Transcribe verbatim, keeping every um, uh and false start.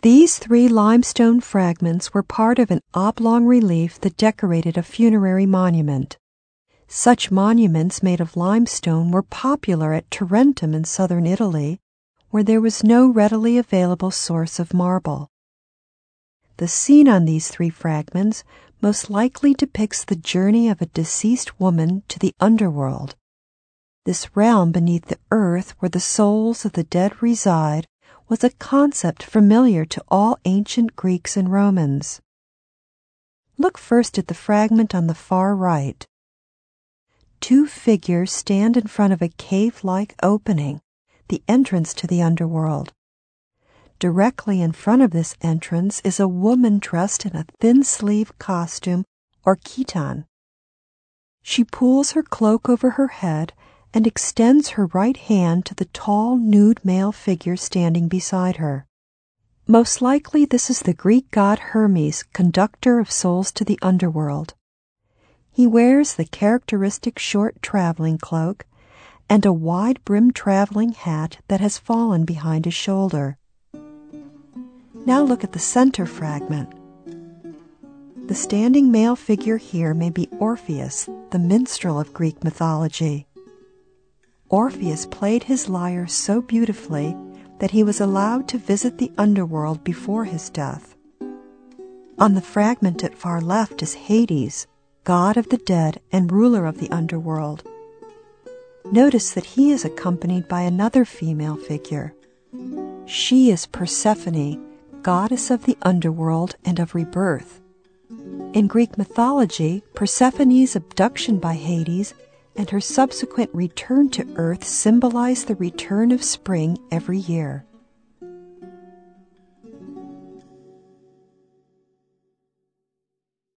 These three limestone fragments were part of an oblong relief that decorated a funerary monument. Such monuments made of limestone were popular at Tarentum in southern Italy, where there was no readily available source of marble. The scene on these three fragments most likely depicts the journey of a deceased woman to the underworld. This realm beneath the earth where the souls of the dead reside was a concept familiar to all ancient Greeks and Romans. Look first at the fragment on the far right. Two figures stand in front of a cave-like opening, the entrance to the underworld. Directly in front of this entrance is a woman dressed in a thin-sleeve costume or chiton. She pulls her cloak over her head and extends her right hand to the tall, nude male figure standing beside her. Most likely this is the Greek god Hermes, conductor of souls to the underworld. He wears the characteristic short traveling cloak and a wide-brimmed traveling hat that has fallen behind his shoulder. Now look at the center fragment. The standing male figure here may be Orpheus, the minstrel of Greek mythology. Orpheus played his lyre so beautifully that he was allowed to visit the underworld before his death. On the fragment at far left is Hades, god of the dead and ruler of the underworld. Notice that he is accompanied by another female figure. She is Persephone, goddess of the underworld and of rebirth. In Greek mythology, Persephone's abduction by Hades and her subsequent return to earth symbolize the return of spring every year.